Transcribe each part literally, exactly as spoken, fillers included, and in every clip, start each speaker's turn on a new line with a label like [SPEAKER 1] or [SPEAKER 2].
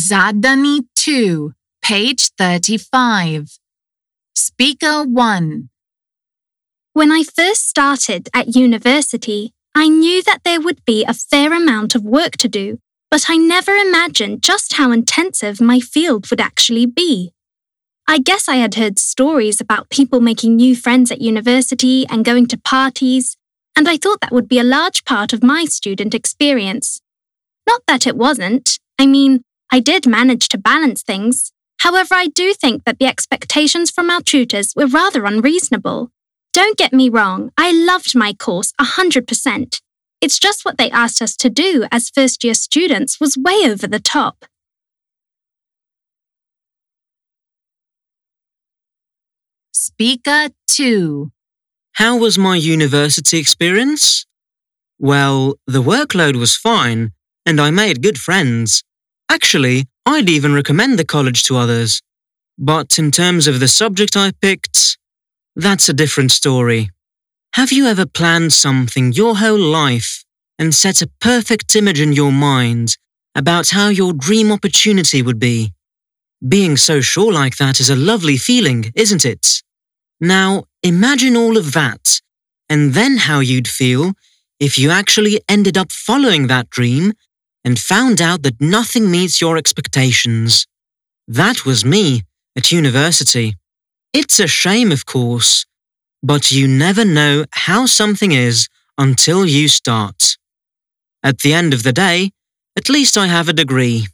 [SPEAKER 1] Zadani two, page thirty-five. Speaker one.
[SPEAKER 2] When I first started at university, I knew that there would be a fair amount of work to do, but I never imagined just how intensive my field would actually be. I guess I had heard stories about people making new friends at university and going to parties, and I thought that would be a large part of my student experience. Not that it wasn't. I mean, I did manage to balance things. However, I do think that the expectations from our tutors were rather unreasonable. Don't get me wrong, I loved my course one hundred percent. It's just what they asked us to do as first-year students was way over the top.
[SPEAKER 1] Speaker two.
[SPEAKER 3] How was my university experience? Well, the workload was fine, and I made good friends. Actually, I'd even recommend the college to others. But in terms of the subject I picked, that's a different story. Have you ever planned something your whole life and set a perfect image in your mind about how your dream opportunity would be? Being so sure like that is a lovely feeling, isn't it? Now, imagine all of that, and then how you'd feel if you actually ended up following that dream and found out that nothing meets your expectations. That was me at university. It's a shame, of course, but you never know how something is until you start. At the end of the day, at least I have a degree.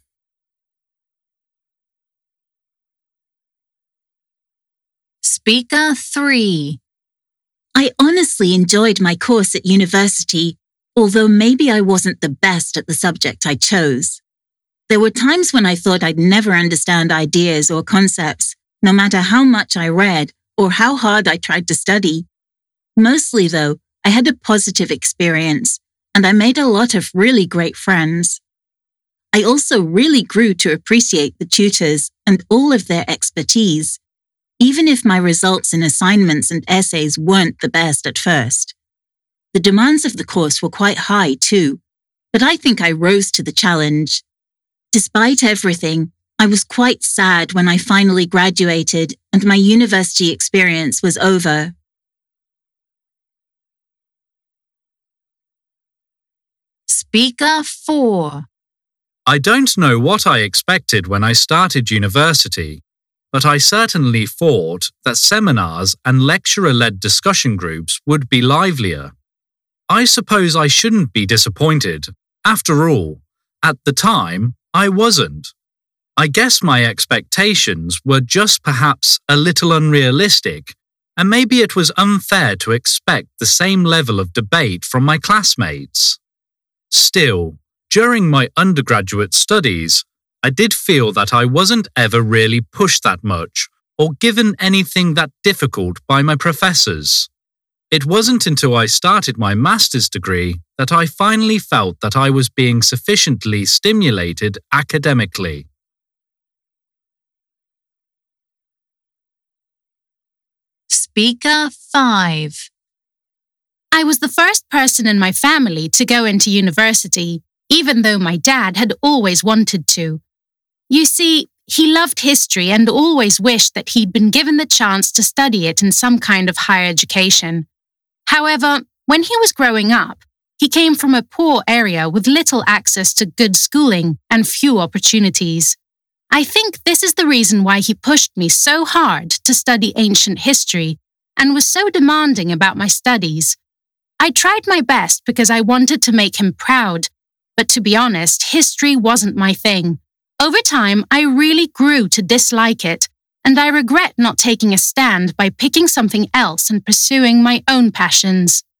[SPEAKER 1] Speaker three.
[SPEAKER 4] I honestly enjoyed my course at university, although maybe I wasn't the best at the subject I chose. There were times when I thought I'd never understand ideas or concepts, no matter how much I read or how hard I tried to study. Mostly, though, I had a positive experience, and I made a lot of really great friends. I also really grew to appreciate the tutors and all of their expertise, even if my results in assignments and essays weren't the best at first. The demands of the course were quite high too, but I think I rose to the challenge. Despite everything, I was quite sad when I finally graduated and my university experience was over.
[SPEAKER 1] Speaker four.
[SPEAKER 5] I don't know what I expected when I started university, but I certainly thought that seminars and lecturer-led discussion groups would be livelier. I suppose I shouldn't be disappointed. After all, at the time, I wasn't. I guess my expectations were just perhaps a little unrealistic, and maybe it was unfair to expect the same level of debate from my classmates. Still, during my undergraduate studies, I did feel that I wasn't ever really pushed that much or given anything that difficult by my professors. It wasn't until I started my master's degree that I finally felt that I was being sufficiently stimulated academically.
[SPEAKER 1] Speaker five.
[SPEAKER 6] I was the first person in my family to go into university, even though my dad had always wanted to. You see, he loved history and always wished that he'd been given the chance to study it in some kind of higher education. However, when he was growing up, he came from a poor area with little access to good schooling and few opportunities. I think this is the reason why he pushed me so hard to study ancient history and was so demanding about my studies. I tried my best because I wanted to make him proud, but to be honest, history wasn't my thing. Over time, I really grew to dislike it, and I regret not taking a stand by picking something else and pursuing my own passions.